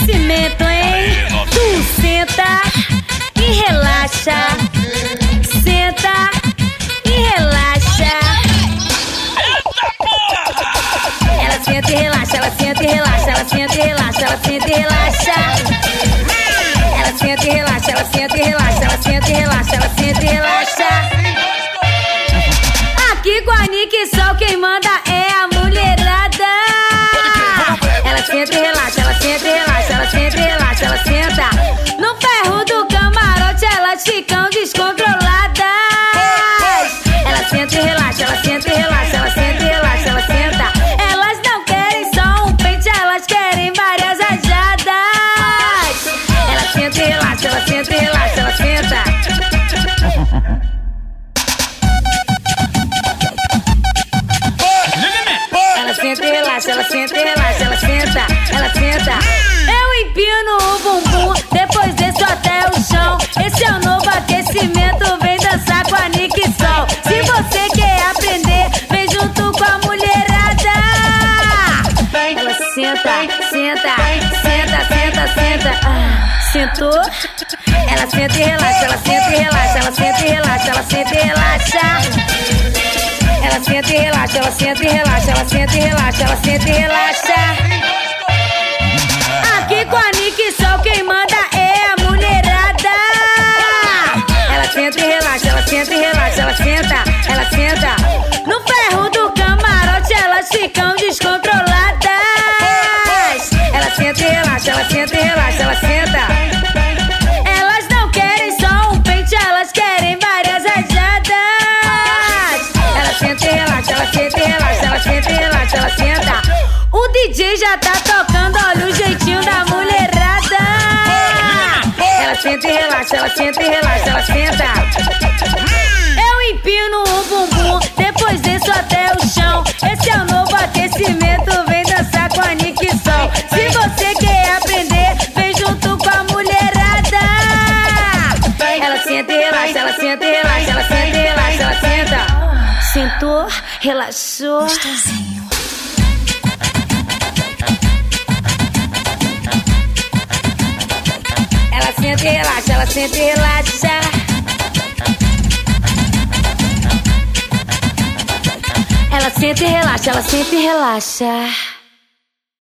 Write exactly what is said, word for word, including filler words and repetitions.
aquecimento, hein? Tu senta e relaxa. Senta e relaxa. Ela senta e relaxa, ela senta e relaxa, ela senta e relaxa, ela senta e relaxa. Ela senta e relaxa, ela senta e relaxa, ela senta e relaxa, ela senta e relaxa. Aqui com a Nick Sol quem manda é a mulherada. Ela senta e relaxa, ela senta e relaxa, ela senta e relaxa, ela senta. No ferro do camarote elas ficam descontroladas. Ela senta e relaxa, ela senta e relaxa, ela senta e relaxa, ela senta. Elas não querem só um pente, elas querem várias rajadas. Ela senta e relaxa, ela senta e relaxa, ela senta. Ela senta e relaxa, ela senta e relaxa, ela senta, ela senta. Eu empino o bumbum, depois desço até o chão. Esse é o novo aquecimento, vem dançar com a Nick Sol. Se você quer aprender, vem junto com a mulherada. Ela senta, senta, senta, senta, senta. Ah, sentou? Ela senta e relaxa, ela senta e relaxa, ela senta e relaxa, ela senta e relaxa. Ela senta e relaxa, ela senta e relaxa, ela senta e relaxa, ela senta e relaxa. Aqui com a Nick Sol quem manda é a mulherada. Ela senta e relaxa, ela senta e relaxa, ela senta, ela senta. No ferro do camarote elas ficam descontroladas. Ela senta e relaxa, ela senta e relaxa, ela senta. Elas não querem só um pente, elas querem várias rajadas. Ela senta e relaxa, ela senta e relaxa, ela senta e relaxa, ela senta. O D J já tá tocando, olha o jeitinho da mulherada. Ela senta e relaxa, ela senta e relaxa, ela senta. Eu empino o bumbum, depois desço até o chão. Esse é o novo aquecimento, vem dançar com a Nick Sol. Se você quer aprender, vem junto com a mulherada. Ela senta e relaxa, ela senta e relaxa, ela senta e relaxa, ela senta. Sentou, relaxou. Gostosinho. Ela senta e relaxa, ela senta e relaxa. Ela senta e relaxa, ela senta e relaxa.